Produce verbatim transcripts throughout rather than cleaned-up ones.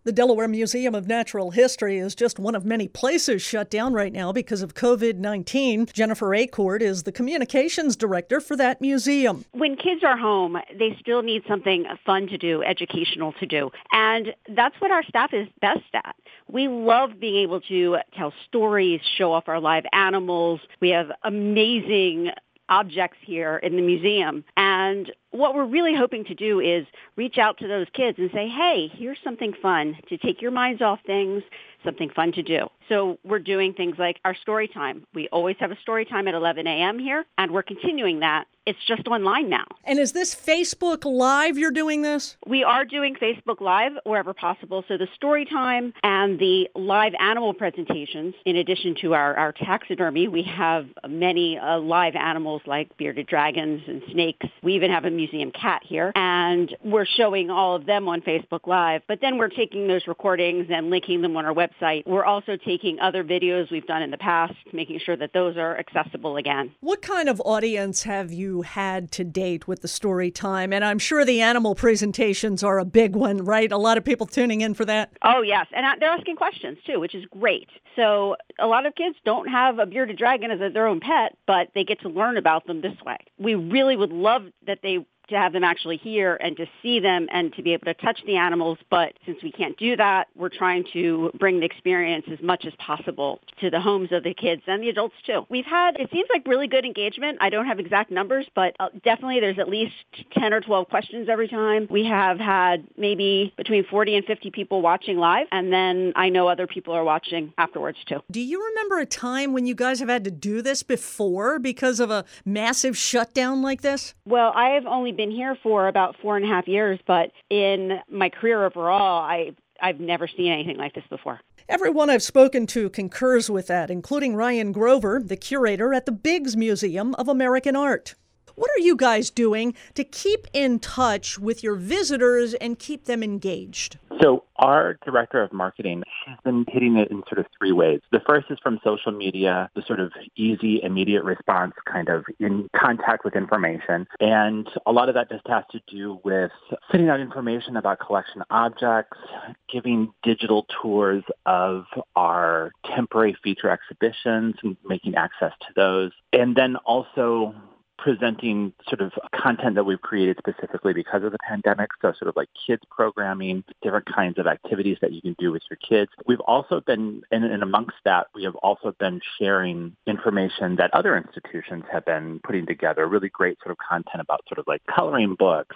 The Delaware Museum of Natural History is just one of many places shut down right now because of COVID nineteen. Jennifer Acord is the communications director for that museum. When kids are home, they still need something fun to do, educational to do. And that's what our staff is best at. We love being able to tell stories, show off our live animals. We have amazing objects here in the museum. And what we're really hoping to do is reach out to those kids and say, hey, here's something fun to take your minds off things, something fun to do. So we're doing things like our story time. We always have a story time at eleven a.m. here, and we're continuing that. It's just online now. And is this Facebook Live you're doing this? We are doing Facebook Live wherever possible. So the story time and the live animal presentations, in addition to our, our taxidermy, we have many uh, live animals like bearded dragons and snakes. We even have a museum cat here, and we're showing all of them on Facebook Live. But then we're taking those recordings and linking them on our website. We're also taking other videos we've done in the past, making sure that those are accessible again. What kind of audience have you had to date with the story time? And I'm sure the animal presentations are a big one, right? A lot of people tuning in for that. Oh, yes. And they're asking questions, too, which is great. So a lot of kids don't have a bearded dragon as their own pet, but they get to learn about them this way. We really would love that they to have them actually here and to see them and to be able to touch the animals. But since we can't do that, we're trying to bring the experience as much as possible to the homes of the kids and the adults too. We've had, it seems like really good engagement. I don't have exact numbers, but uh, definitely there's at least ten or twelve questions every time. We have had maybe between forty and fifty people watching live. And then I know other people are watching afterwards too. Do you remember a time when you guys have had to do this before because of a massive shutdown like this? Well, I have only been here for about four and a half years, but in my career overall, I, I've never seen anything like this before. Everyone I've spoken to concurs with that, including Ryan Grover, the curator at the Biggs Museum of American Art. What are you guys doing to keep in touch with your visitors and keep them engaged? So our director of marketing, she's been hitting it in sort of three ways. The first is from social media, the sort of easy, immediate response, kind of in contact with information. And a lot of that just has to do with sending out information about collection objects, giving digital tours of our temporary feature exhibitions and making access to those. And then also presenting sort of content that we've created specifically because of the pandemic. So sort of like kids programming, different kinds of activities that you can do with your kids. We've also been, and, and amongst that, we have also been sharing information that other institutions have been putting together, really great sort of content about sort of like coloring books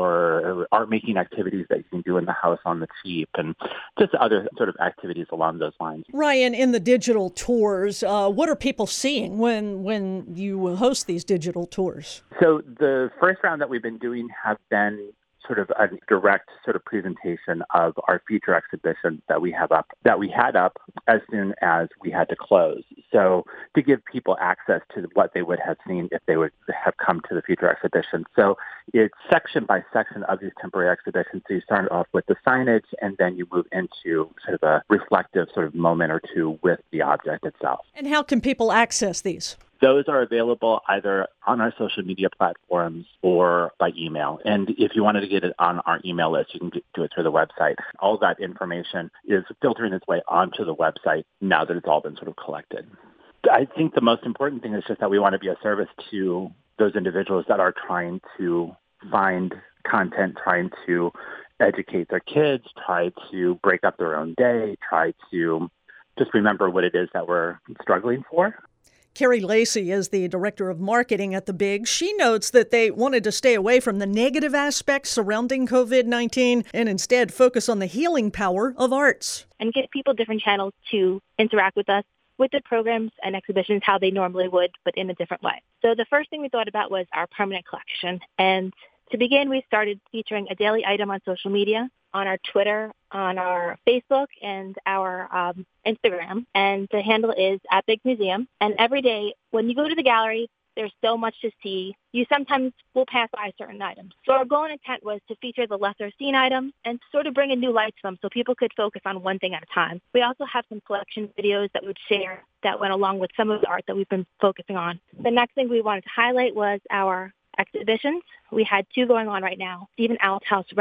or art making activities that you can do in the house on the cheap and just other sort of activities along those lines. Ryan, in the digital tours, uh, what are people seeing when, when you host these digital tours? So the first round that we've been doing have been sort of a direct sort of presentation of our feature exhibitions that we have up, that we had up as soon as we had to close. So to give people access to what they would have seen if they would have come to the feature exhibition. So it's section by section of these temporary exhibitions. So you start off with the signage and then you move into sort of a reflective sort of moment or two with the object itself. And how can people access these? Those are available either on our social media platforms or by email. And if you wanted to get it on our email list, you can get, do it through the website. All that information is filtering its way onto the website now that it's all been sort of collected. I think the most important thing is just that we want to be a service to those individuals that are trying to find content, trying to educate their kids, try to break up their own day, try to just remember what it is that we're struggling for. Carrie Lacey is the director of marketing at the Biggs. She notes that they wanted to stay away from the negative aspects surrounding COVID nineteen and instead focus on the healing power of arts. And give people different channels to interact with us, with the programs and exhibitions how they normally would, but in a different way. So the first thing we thought about was our permanent collection. And to begin, we started featuring a daily item on social media, on our Twitter, on our Facebook, and our um, Instagram. And the handle is at Biggs Museum. And every day, when you go to the gallery, there's so much to see. You sometimes will pass by certain items. So our goal and intent was to feature the lesser seen items and sort of bring a new light to them so people could focus on one thing at a time. We also have some collection videos that we'd share that went along with some of the art that we've been focusing on. The next thing we wanted to highlight was our exhibitions. We had two going on right now, Stephen Althouse Relics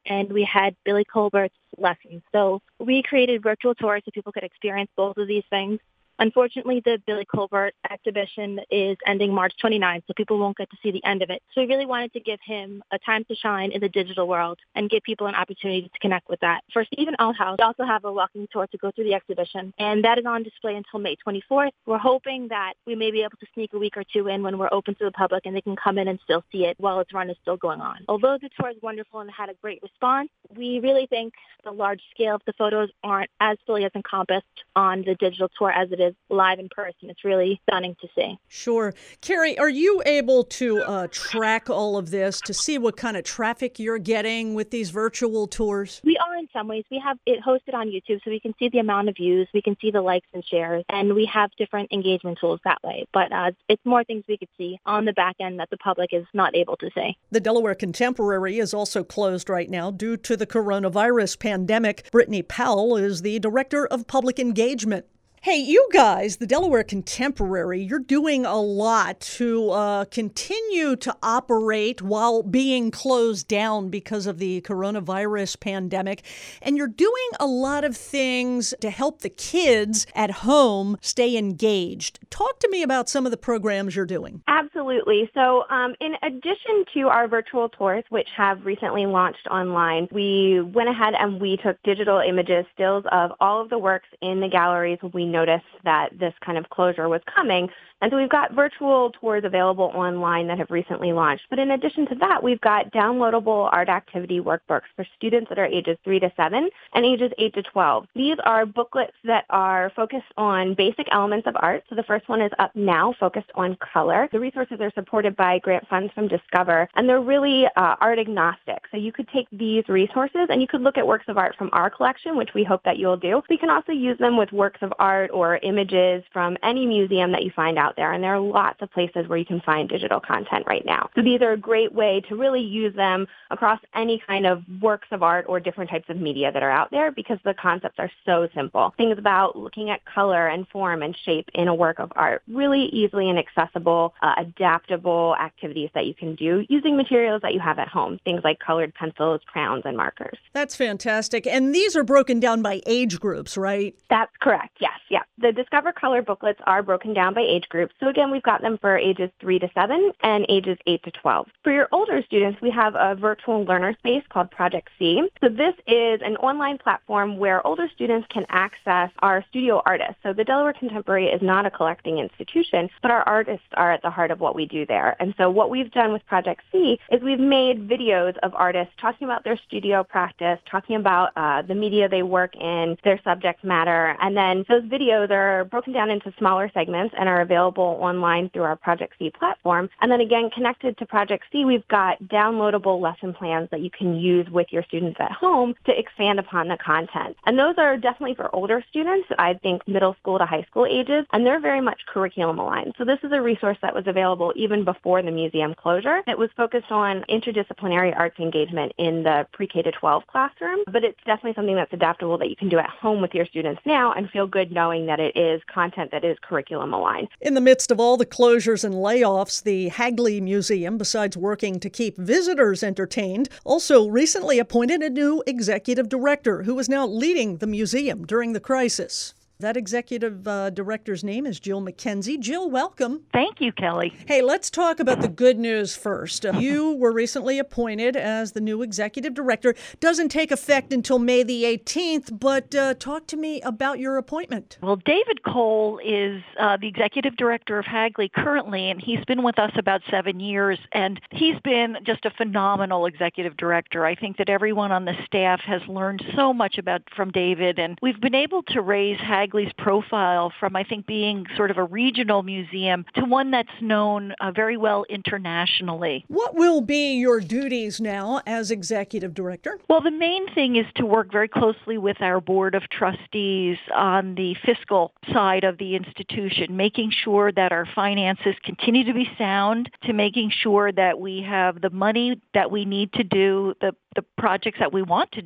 and we had Billy Colbert's lessons. So we created virtual tours so people could experience both of these things. Unfortunately, the Billy Colbert exhibition is ending March twenty-ninth, so people won't get to see the end of it. So we really wanted to give him a time to shine in the digital world and give people an opportunity to connect with that. For Stephen Althouse, we also have a walking tour to go through the exhibition, and that is on display until May twenty-fourth. We're hoping that we may be able to sneak a week or two in when we're open to the public and they can come in and still see it while its run is still going on. Although the tour is wonderful and had a great response, we really think the large scale of the photos aren't as fully as encompassed on the digital tour as it is live in person. It's really stunning to see. Sure. Carrie, are you able to uh, track all of this to see what kind of traffic you're getting with these virtual tours? We are in some ways. We have it hosted on YouTube, so we can see the amount of views, we can see the likes and shares, and we have different engagement tools that way. But uh, it's more things we could see on the back end that the public is not able to see. The Delaware Contemporary is also closed right now due to the coronavirus pandemic. Brittany Powell is the Director of Public Engagement. Hey, you guys, the Delaware Contemporary, you're doing a lot to uh, continue to operate while being closed down because of the coronavirus pandemic. And you're doing a lot of things to help the kids at home stay engaged. Talk to me about some of the programs you're doing. Absolutely. So um, in addition to our virtual tours, which have recently launched online, we went ahead and we took digital images, stills of all of the works in the galleries when we noticed that this kind of closure was coming. And so we've got virtual tours available online that have recently launched. But in addition to that, we've got downloadable art activity workbooks for students that are ages three to seven and ages eight to twelve. These are booklets that are focused on basic elements of art. So the first one is Up Now, focused on color. The resources are supported by grant funds from Discover, and they're really uh, art agnostic. So you could take these resources and you could look at works of art from our collection, which we hope that you'll do. We can also use them with works of art or images from any museum that you find out there. And there are lots of places where you can find digital content right now. So these are a great way to really use them across any kind of works of art or different types of media that are out there because the concepts are so simple. Things about looking at color and form and shape in a work of art. Really easily and accessible, uh, adaptable activities that you can do using materials that you have at home. Things like colored pencils, crayons, and markers. That's fantastic. And these are broken down by age groups, right? That's correct. Yes. Yeah. The Discover Color booklets are broken down by age groups. So again, we've got them for ages three to seven and ages eight to twelve. For your older students, we have a virtual learner space called Project C. So this is an online platform where older students can access our studio artists. So the Delaware Contemporary is not a collecting institution, but our artists are at the heart of what we do there. And so what we've done with Project C is we've made videos of artists talking about their studio practice, talking about uh, the media they work in, their subject matter, and then those videos are broken down into smaller segments and are available online through our Project C platform. And then again, connected to Project C, we've got downloadable lesson plans that you can use with your students at home to expand upon the content. And those are definitely for older students, I think middle school to high school ages, and they're very much curriculum aligned. So this is a resource that was available even before the museum closure. It was focused on interdisciplinary arts engagement in the pre-K to twelve classroom, but it's definitely something that's adaptable that you can do at home with your students now and feel good knowing that it is content that is curriculum aligned. In the midst of all the closures and layoffs, the Hagley Museum, besides working to keep visitors entertained, also recently appointed a new executive director who is now leading the museum during the crisis. That executive uh, director's name is Jill McKenzie. Jill, welcome. Thank you, Kelly. Hey, let's talk about the good news first. Uh, you were recently appointed as the new executive director. Doesn't take effect until May the eighteenth, but uh, talk to me about your appointment. Well, David Cole is uh, the executive director of Hagley currently, and he's been with us about seven years, and he's been just a phenomenal executive director. I think that everyone on the staff has learned so much about from David, and we've been able to raise Hagley Hagley's profile from, I think, being sort of a regional museum to one that's known uh, very well internationally. What will be your duties now as executive director? Well, the main thing is to work very closely with our board of trustees on the fiscal side of the institution, making sure that our finances continue to be sound, to making sure that we have the money that we need to do the, the projects that we want to do.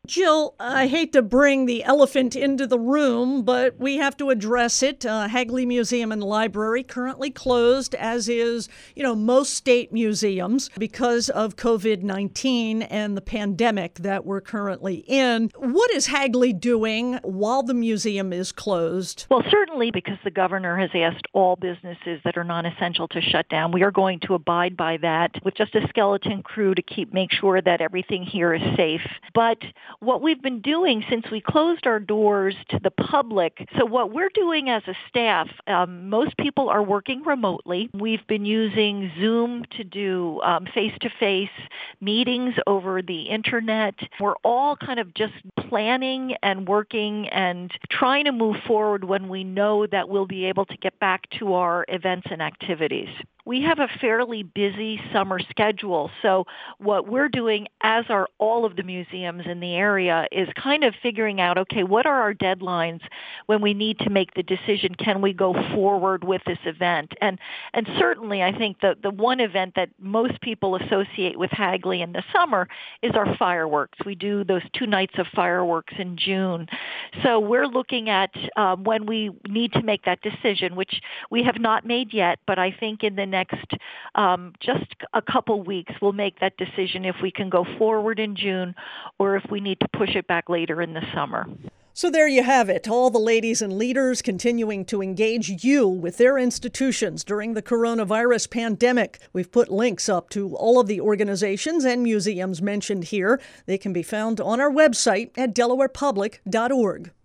Jill, I hate to bring the elephant into the room, but we have to address it. Uh, Hagley Museum and Library currently closed, as is, you know, most state museums because of covid nineteen and the pandemic that we're currently in. What is Hagley doing while the museum is closed? Well, certainly because the governor has asked all businesses that are non-essential to shut down. We are going to abide by that with just a skeleton crew to keep make sure that everything here is safe. But what we've been doing since we closed our doors to the public, so what we're doing as a staff, um, most people are working remotely. We've been using Zoom to do um, face-to-face meetings over the internet. We're all kind of just planning and working and trying to move forward when we know that we'll be able to get back to our events and activities. We have a fairly busy summer schedule, so what we're doing, as are all of the museums in the area, is kind of figuring out, okay, what are our deadlines when we need to make the decision, can we go forward with this event? And and certainly I think the, the one event that most people associate with Hagley in the summer is our fireworks. We do those two nights of fireworks in June. So we're looking at um, when we need to make that decision, which we have not made yet, but I think in the next next um, just a couple weeks, we'll make that decision if we can go forward in June or if we need to push it back later in the summer. So there you have it, all the ladies and leaders continuing to engage you with their institutions during the coronavirus pandemic. We've put links up to all of the organizations and museums mentioned here. They can be found on our website at delaware public dot org.